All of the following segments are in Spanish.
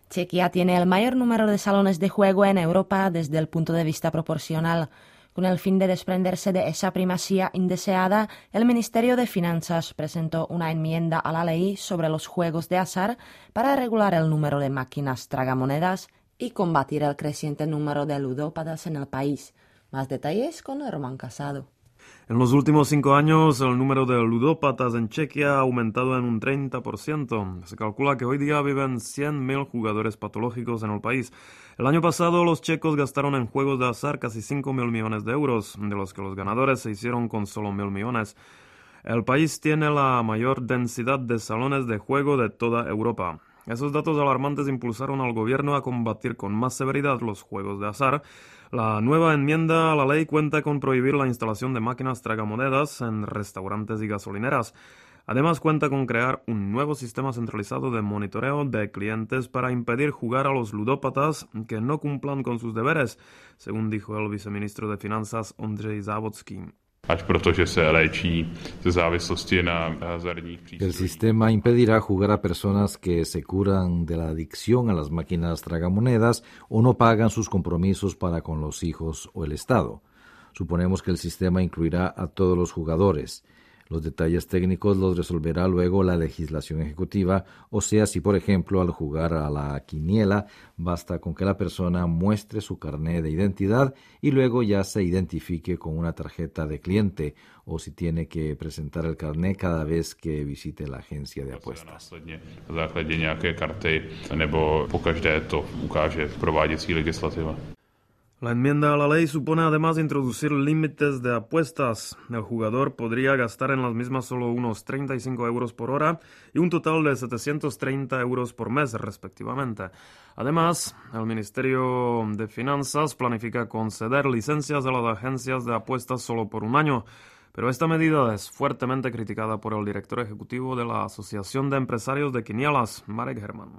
Chequia tiene el mayor número de salones de juego en Europa desde el punto de vista proporcional. Con el fin de desprenderse de esa primacía indeseada, el Ministerio de Finanzas presentó una enmienda a la ley sobre los juegos de azar para regular el número de máquinas tragamonedas y combatir el creciente número de ludópatas en el país. Más detalles con Román Casado. En los últimos 5 años, el número de ludópatas en Chequia ha aumentado en un 30%. Se calcula que hoy día viven 100.000 jugadores patológicos en el país. El año pasado, los checos gastaron en juegos de azar casi 5.000 millones de euros, de los que los ganadores se hicieron con solo 1.000 millones. El país tiene la mayor densidad de salones de juego de toda Europa. Esos datos alarmantes impulsaron al gobierno a combatir con más severidad los juegos de azar. La nueva enmienda a la ley cuenta con prohibir la instalación de máquinas tragamonedas en restaurantes y gasolineras. Además, cuenta con crear un nuevo sistema centralizado de monitoreo de clientes para impedir jugar a los ludópatas que no cumplan con sus deberes, según dijo el viceministro de Finanzas Ondřej Závodský. El sistema impedirá jugar a personas que se curan de la adicción a las máquinas tragamonedas o no pagan sus compromisos para con los hijos o el Estado. Suponemos que el sistema incluirá a todos los jugadores. Los detalles técnicos los resolverá luego la legislación ejecutiva, o sea, si por ejemplo al jugar a la quiniela basta con que la persona muestre su carné de identidad y luego ya se identifique con una tarjeta de cliente, o si tiene que presentar el carné cada vez que visite la agencia de apuestas. La enmienda a la ley supone además introducir límites de apuestas. El jugador podría gastar en las mismas solo unos 35 euros por hora y un total de 730 euros por mes, respectivamente. Además, el Ministerio de Finanzas planifica conceder licencias a las agencias de apuestas solo por un año. Pero esta medida es fuertemente criticada por el director ejecutivo de la Asociación de Empresarios de Quinielas, Marek Herman.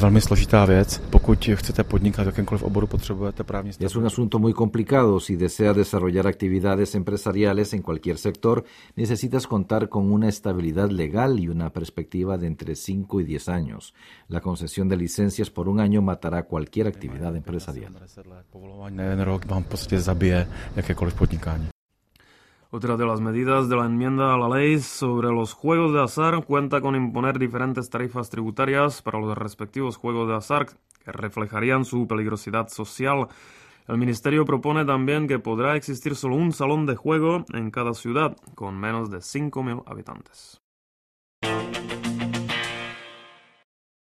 Es un asunto muy complicado. Si deseas desarrollar actividades empresariales en cualquier sector, necesitas contar con una estabilidad legal y una perspectiva de entre 5 y 10 años. La concesión de licencias por un año matará cualquier actividad empresarial. Otra de las medidas de la enmienda a la ley sobre los juegos de azar cuenta con imponer diferentes tarifas tributarias para los respectivos juegos de azar que reflejarían su peligrosidad social. El ministerio propone también que podrá existir solo un salón de juego en cada ciudad con menos de 5.000 habitantes.